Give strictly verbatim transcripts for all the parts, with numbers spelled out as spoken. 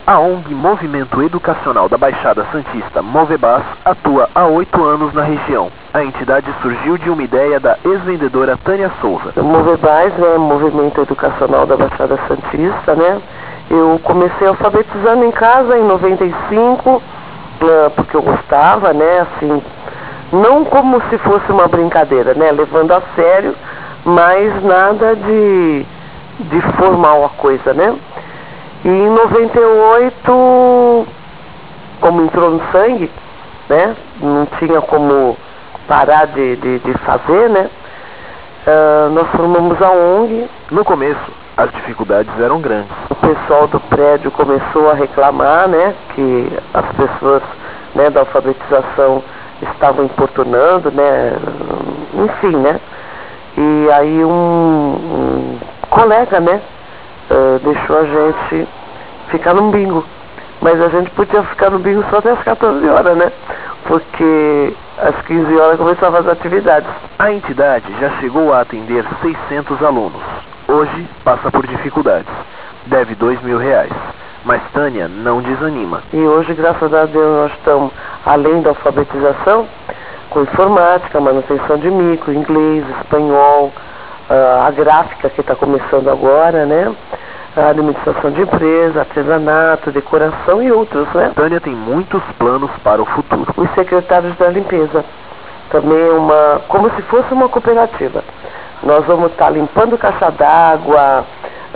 A O N G Movimento Educacional da Baixada Santista, Movebas, atua há oito anos na região. A entidade surgiu de uma ideia da ex-vendedora Tânia Souza. O Movebas, né, Movimento Educacional da Baixada Santista, né? Eu comecei alfabetizando em casa em noventa e cinco, uh, porque eu gostava, né, assim, não como se fosse uma brincadeira, né, levando a sério, mas nada de, de formal a coisa, né? E em noventa e oito, como entrou no sangue, né, não tinha como parar de, de, de fazer, né, uh, nós formamos a O N G. No começo, as dificuldades eram grandes. O pessoal do prédio começou a reclamar, né, que as pessoas, né, da alfabetização estavam importunando, né, enfim, né, e aí um, um colega, né, Uh, deixou a gente ficar no bingo, mas a gente podia ficar no bingo só até as quatorze horas, né? Porque às quinze horas começavam as atividades. A entidade já chegou a atender seiscentos alunos. Hoje passa por dificuldades. Deve dois mil reais. Mas Tânia não desanima. E hoje, graças a Deus, nós estamos, além da alfabetização, com informática, manutenção de micro, inglês, espanhol, Uh, a gráfica que está começando agora, né? A administração de empresa, artesanato, decoração e outros, né? Tânia tem muitos planos para o futuro. Os secretários da limpeza, também é uma, como se fosse uma cooperativa. Nós vamos estar tá limpando caixa d'água,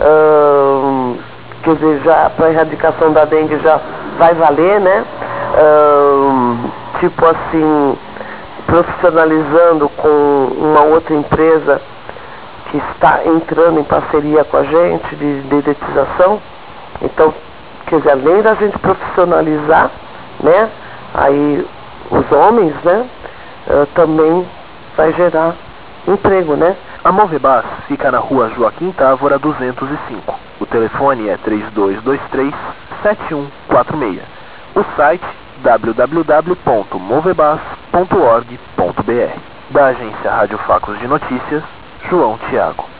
uh, quer dizer, já para a erradicação da dengue já vai valer, né? Uh, tipo assim, profissionalizando com uma outra empresa que está entrando em parceria com a gente de dedetização. Então, quer dizer, além da gente profissionalizar, né, aí os homens, né, uh, também vai gerar emprego, né. A Movebas fica na rua Joaquim Távora duzentos e cinco. O telefone é três dois dois três, sete um quatro seis. O site w w w ponto movebas ponto org ponto b r. Da agência Rádio Facos de Notícias, João Thiago.